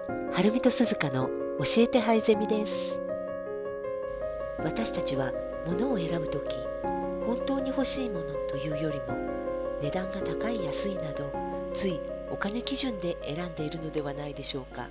はるみとすずかの教えてハイゼミです。私たちは物を選ぶとき、本当に欲しいものというよりも、値段が高い安いなど、ついお金基準で選んでいるのではないでしょうか。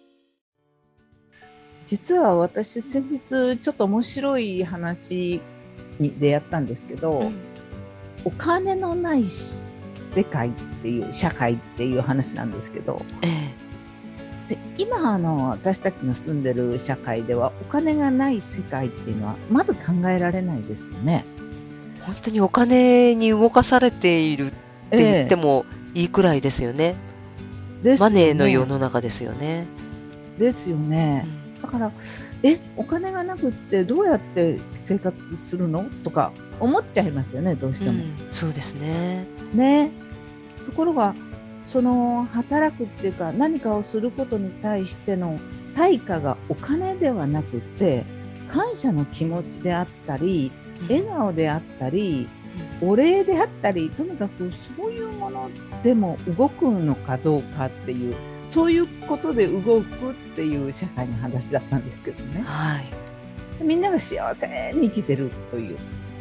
実は私先日ちょっと面白い話に出会ったんですけど、お金のない世界っていう社会っていう話なんですけど、で今私たちの住んでる社会ではお金がない世界っていうのはまず考えられないですよね。 本当にお金に動かされているって言ってもいいくらいですよね。マネーの世の中ですよね。 ですよね。だからお金がなくってどうやって生活するのとか思っちゃいますよね、どうしても。 そうですね。 ところがその働くっていうか何かをすることに対しての対価がお金ではなくて感謝の気持ちであったり、笑顔であったり、お礼であったり、とにかくそういうものでも動くのかどうかっていう、そういうことで動くっていう社会の話だったんですけどね、みんなが幸せに生きてるという。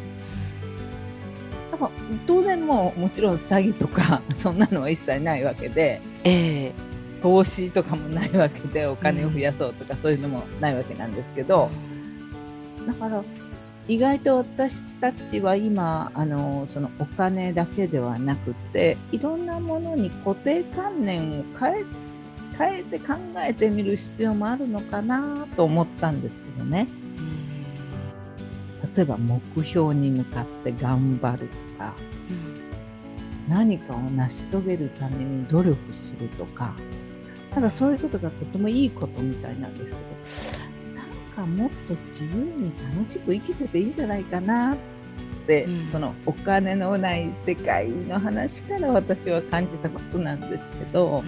だから当然もちろん詐欺とかそんなのは一切ないわけで、投資とかもないわけで、お金を増やそうとかそういうのもないわけなんですけど、だから意外と私たちは今そのお金だけではなくていろんなものに固定観念を変えて考えてみる必要もあるのかなと思ったんですけどね。例えば目標に向かって頑張るとか、何かを成し遂げるために努力するとか、ただそういうことがとてもいいことみたいなんですけど、もっと自由に楽しく生きてていいんじゃないかなって、そのお金のない世界の話から私は感じたことなんですけど、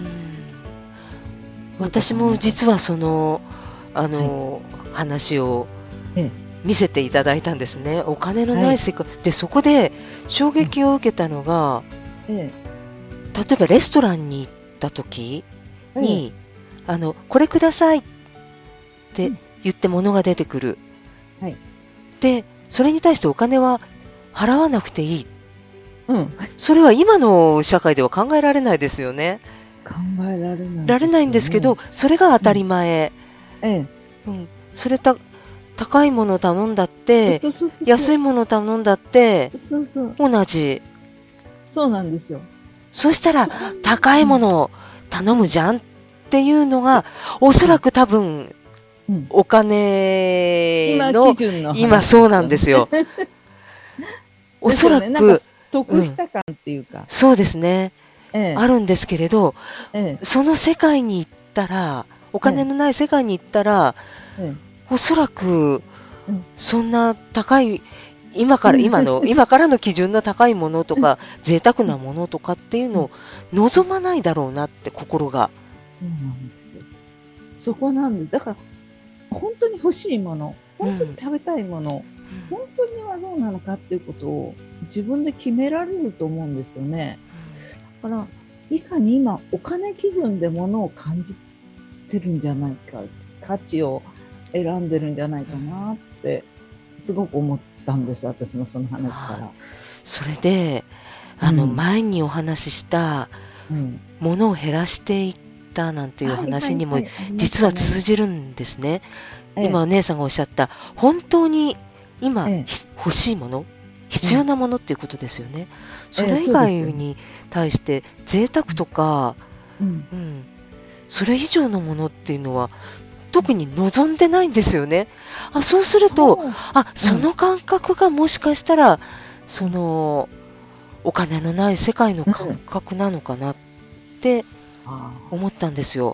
私も実はその話を見せていただいたんですね。お金のない世界、でそこで衝撃を受けたのが、例えばレストランに行った時に、これくださいって言って物が出てくる、でそれに対してお金は払わなくていい、それは今の社会では考えられないですよね。 考えられないですよね。 られないんですけど、それが当たり前、それ高いものを頼んだって安いものを頼んだって同じ。 そうなんですよ。 そしたら高いものを頼むじゃんっていうのがおそらく多分お金の今そうなんですよ。おそらく得した感っていうか、 そうですね、あるんですけれど、その世界に行ったら、お金のない世界に行ったら、おそらくそんな高い今からの基準の高いものとか贅沢なものとかっていうのを望まないだろうなって、心が。 そうなんですよ。そこなんで、だから本当に欲しいもの、本当に食べたいもの、本当にはどうなのかっていうことを自分で決められると思うんですよね。だからいかに今お金基準でものを感じてるんじゃないか、価値を選んでるんじゃないかなってすごく思ったんです、私もその話から。 それで前にお話ししたものを減らしていったなんていう話にも実は通じるんですね。今お姉さんがおっしゃった本当に今欲しいもの、必要なものっていうことですよね。それ以外に対して贅沢とか、それ以上のものっていうのは特に望んでないんですよね。そうするとその感覚がもしかしたらそのお金のない世界の感覚なのかなって思ったんですよ。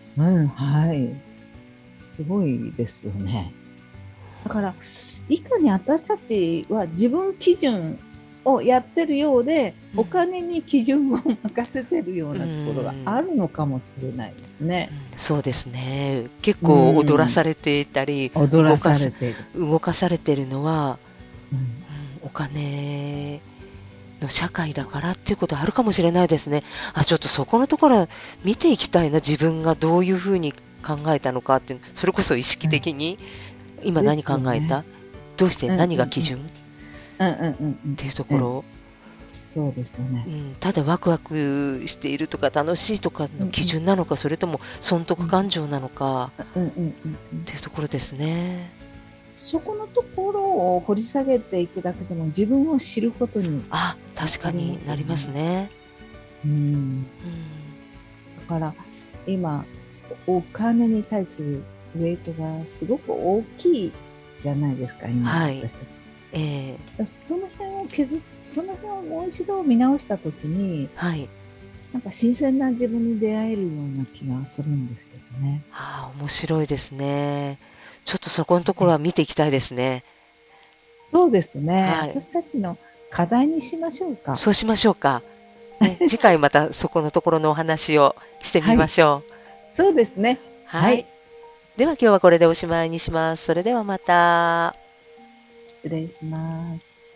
すごいですよね。だからいかに私たちは自分基準をやってるようで、お金に基準を任せてるようなところがあるのかもしれないですね。 そうですね。結構踊らされていたり、動かされているのは、お金の社会だからっていうことはあるかもしれないですね。ちょっとそこのところ見ていきたいな。自分がどういうふうに考えたのかっていう、それこそ意識的に、今何考えた、どうして何が基準っていうところ、 そうですよね、 ただワクワクしているとか楽しいとかの基準なのか、それとも損得感情なのかっていうところですね。 そこのところを掘り下げていくだけでも自分を知ることに、 確かになりますね。 だから今お金に対するウェイトがすごく大きいじゃないですか、今、私たち。その辺をもう一度見直したときに、なんか新鮮な自分に出会えるような気がするんですけどね。 面白いですね。ちょっとそこのところは見ていきたいですね。 そうですね。私たちの課題にしましょうか。 そうしましょうか。次回またそこのところのお話をしてみましょう。 そうですね。 はい。では今日はこれでおしまいにします。それではまた。 失礼します。